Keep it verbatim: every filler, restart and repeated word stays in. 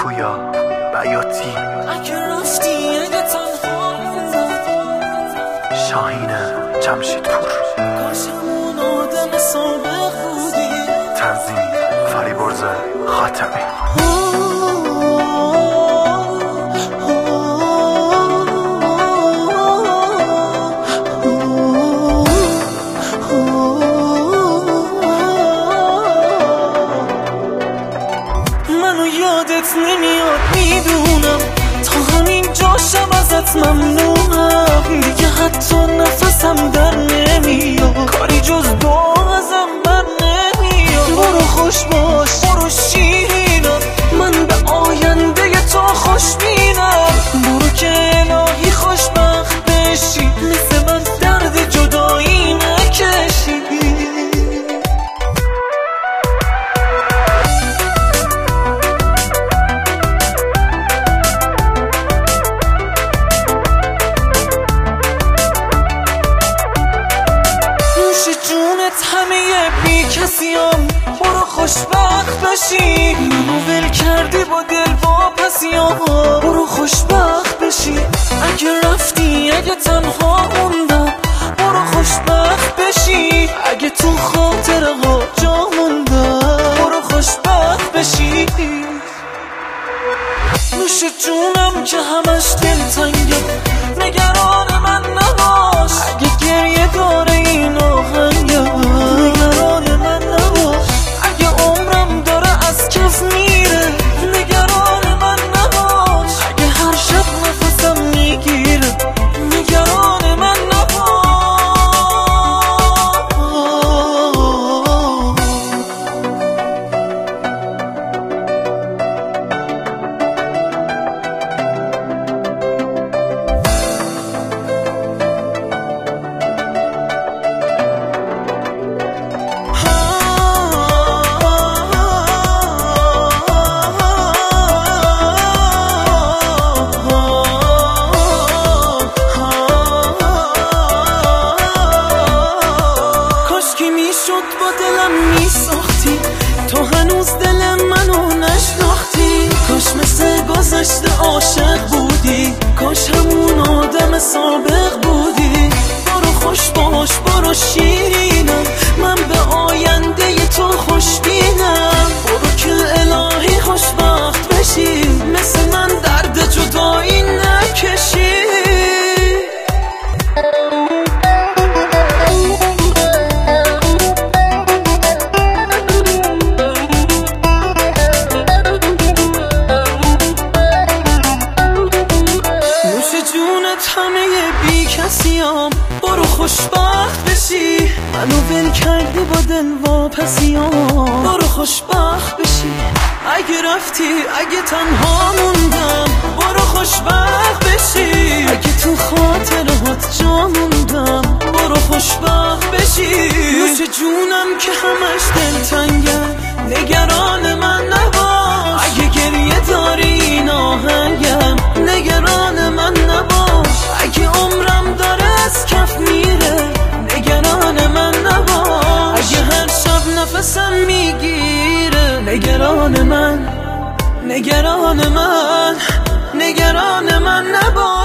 پویا بیاتی شاهین جمشیدپور تنظیم فریبرز خاتمی. منو یادت نمیاد میدونم، تا همین جاشم ازت ممنونم. دیگه حتی نفسم در نمیاد، کاری جز دعا ازم بر نمیاد. برو خوش باش، برو شیرینم، من به آینده تو خوشبینم. برو که الهی خوشبخت بشی، مثل من درد جدایی نکشی. همه بی کسیم، برو خوشبخت بشی. منو ول کردی با دل واپسیام، برو خوشبخت بشی. اگه رفتی، اگه تنها موندم، برو خوشبخت بشی. اگه تو خاطره ها جا موندم، برو خوشبخت بشی. نوش جونم که همش دلتنگه، نگران من نباش. اگه گریه داره این آهنگم، نگران من نباش. اگه عمرم داره از کف میره، نگران من نباش. اگه هر شب نفسم میگیره، نگران من نباش. با دلم میساختی، تو هنوز دل منو نشناختی. کاش مثل گذشته عاشق بودی، کاش همون آدم سابق بودی. برو خوش باش، برو شیرینم، من به آینده تو خوشبینم. برو که الهی خوشبخت بشی، مثل من درد جدایی نکشی. همه بی کسیام، برو خوشبخت بشی. منو ول کردی با دل واپسیام، برو خوشبخت بشی. اگه رفتی، اگه تنها موندم، برو خوشبخت بشی. اگه تو خاطرهات جا موندم، برو خوشبخت بشی. نوش جونم که همش دلتنگه، نگران من نباش. اگه گریه داری این آهنگم، نگران من نباش. اگه عمرم داره از کف میره، نگران من نباش. اگه هر شب نفسم میگیره، نگران من، نگران من، نگران من نباش.